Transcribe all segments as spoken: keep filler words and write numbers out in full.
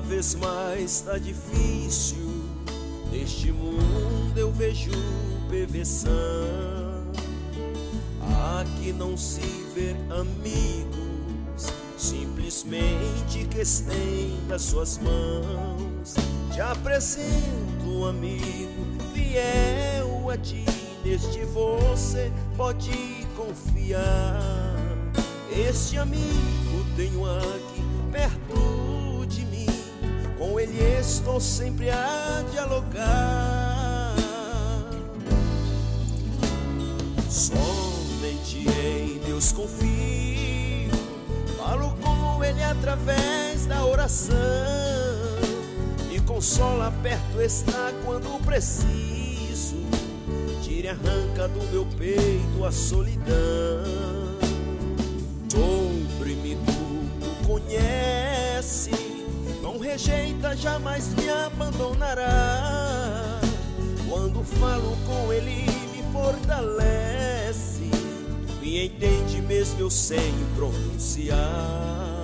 vez mais tá difícil. Neste mundo eu vejo perversão. Aqui não se vê amigos, simplesmente que estenda suas mãos. Te apresento um amigo fiel a ti, neste você pode confiar. Este amigo tenho aqui perto de mim, com ele estou sempre a dialogar. Somente em Deus confio, falo com ele através da oração. Me consola, perto está quando preciso. Tire, arranca do meu peito a solidão. Sobre-me tudo conhece, não rejeita, jamais me abandonará. Quando falo com ele me fortalece, me entende mesmo eu sem pronunciar.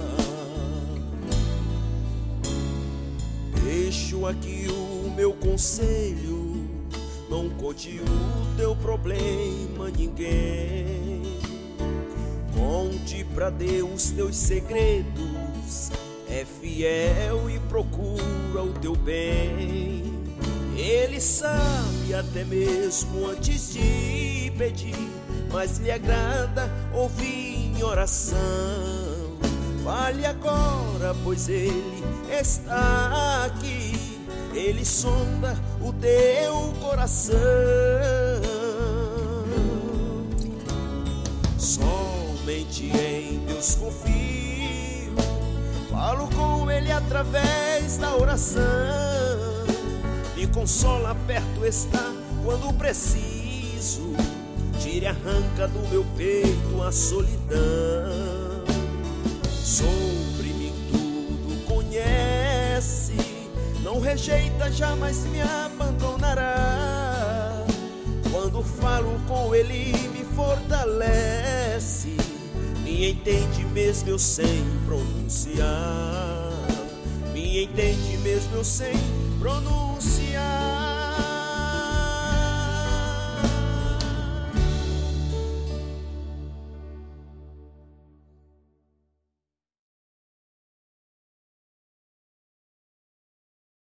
Deixo aqui o meu conselho, não conte o teu problema a ninguém. Conte pra Deus teus segredos, é fiel e procura o teu bem. Ele sabe até mesmo antes de pedir, mas lhe agrada ouvir em oração. Fale agora, pois ele está aqui. Ele sonda o teu coração. Somente em Deus confio, falo com ele através da oração. Me consola, perto está quando preciso. Tire, arranca do meu peito a solidão. Sobre mim tudo conhece, não rejeita, jamais me abandonará. Quando falo com ele me fortalece, me entende mesmo eu sem pronunciar. Me entende mesmo eu sem pronunciar.